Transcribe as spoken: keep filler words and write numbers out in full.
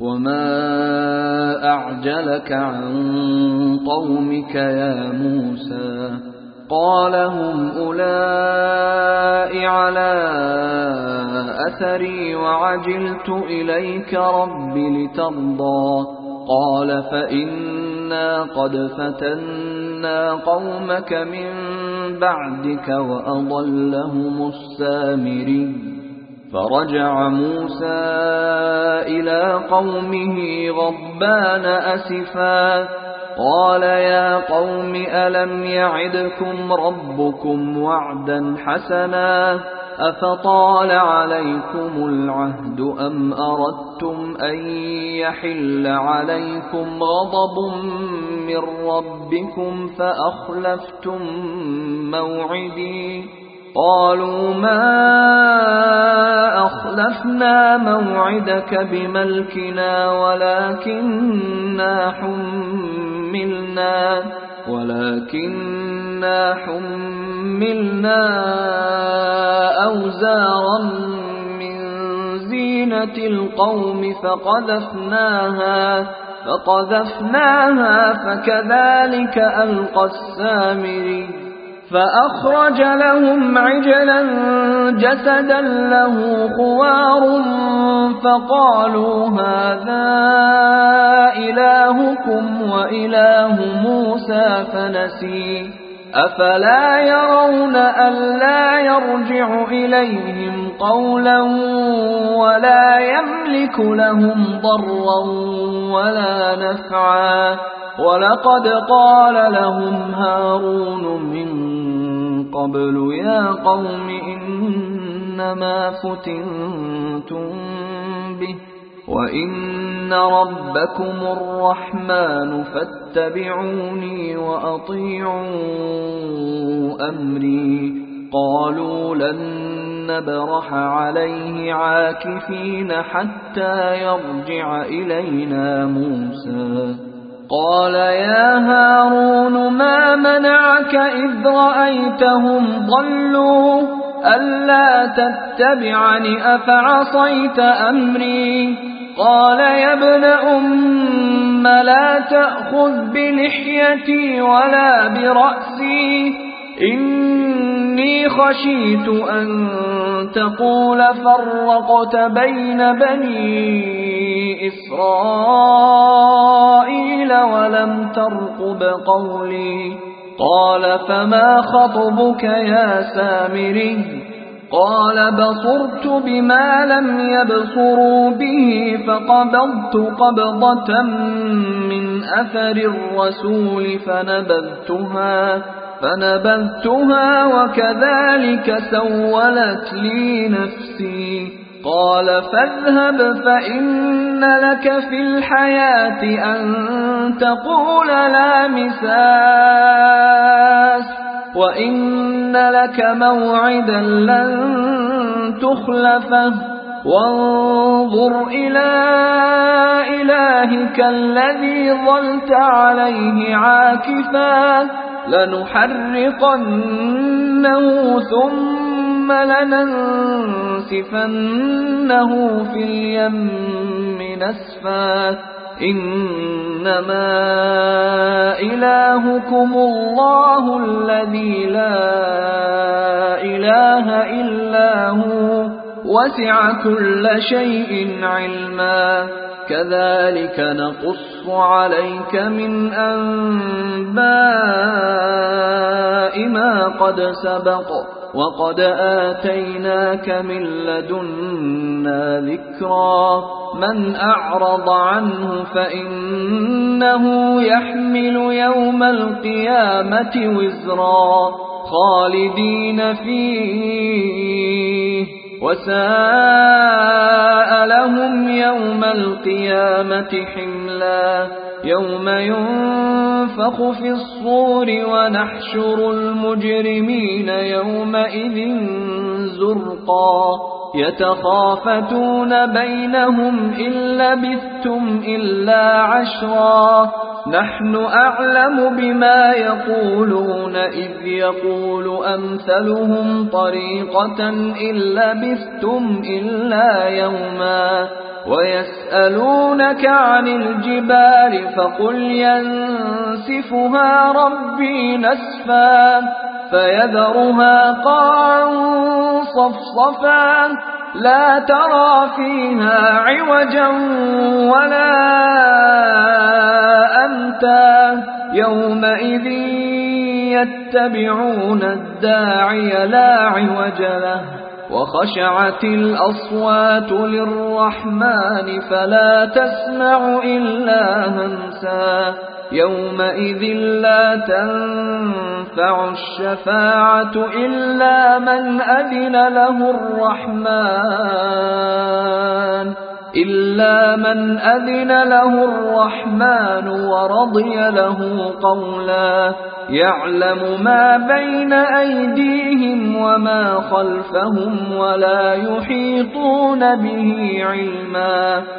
وما أعجلك عن قومك يا موسى قال هم أولئك على أثري وعجلت إليك رب لترضى قال فإنا قد فتنا قومك من بعدك وأضلهم السامري فرجع موسى إلى قومه غضبان أسفا قال يا قوم ألم يعدكم ربكم وعدا حسنا أفطال عليكم العهد أم أردتم أن يحل عليكم غضب من ربكم فأخلفتم موعدي قالوا ما أخلفنا موعدك بملكنا ولكننا حملنا ولكننا حملنا أوزارا من زينة القوم فقذفناها فقذفناها فكذلك ألقى السامري فأخرج لهم عجلا جسدا له خوار فقالوا هذا إلهكم وإله موسى فنسي أفلا يرون ألا يرجع إليهم قولا ولا يملك لهم ضرا ولا نفعا ولقد قال لهم هارون من قبل يا قوم إنما فتنتم به وإن ربكم الرحمن فاتبعوني وأطيعوا أمري قالوا لن نبرح عليه عاكفين حتى يرجع إلينا موسى قال يا هارون ما منعك إذ رأيتهم ضلوا ألا تتبعني أفعصيت أمري قال يا ابن أم لا تأخذ بلحيتي ولا برأسي إني خشيت أن تقول فرقت بين بني إسرائيل ولم ترقب قولي قال فما خطبك يا سامري قال بصرت بما لم يبصروا به فقبضت قبضة من أثر الرسول فنبذتها فنبذتها وكذلك سولت لي نفسي قال فاذهب فإن لك في الحياة أن تقول لا مساس وإن لك موعدا لن تخلفه وانظر إلى إلهك الذي ظلت عليه عاكفا لنحرقنه ثم لننسفنه في اليم نسفا إنما إلهكم الله الذي لا إله إلا هو وسع كل شيء علما كذلك نقص عليك من أنباء ما قد سبق وقد آتيناك من لدنا ذكرا من أعرض عنه فإنه يحمل يوم القيامة وزرا خالدين فيه وساء لهم يوم القيامة حملا يوم ينفخ في الصور ونحشر المجرمين يومئذ زرقا يتخافتون بينهم إن لبثتم إلا عشرا نحن أعلم بما يقولون إذ يقول أمثلهم طريقة إن لبثتم إلا يوما ويسألونك عن الجبال فقل ينسفها ربي نسفا فيذرها قاعا صفصفا لا ترى فيها عوجا ولا أمتا يومئذ يتبعون الداعي لا عوج له وخشعت الأصوات للرحمن فلا تسمع إلا همسا يومئذ لا تنفع الشفاعة إلا من أذن له الرحمن إلا من أذن له الرحمن ورضي له قولا يعلم ما بين أيديهم وما خلفهم ولا يحيطون به علما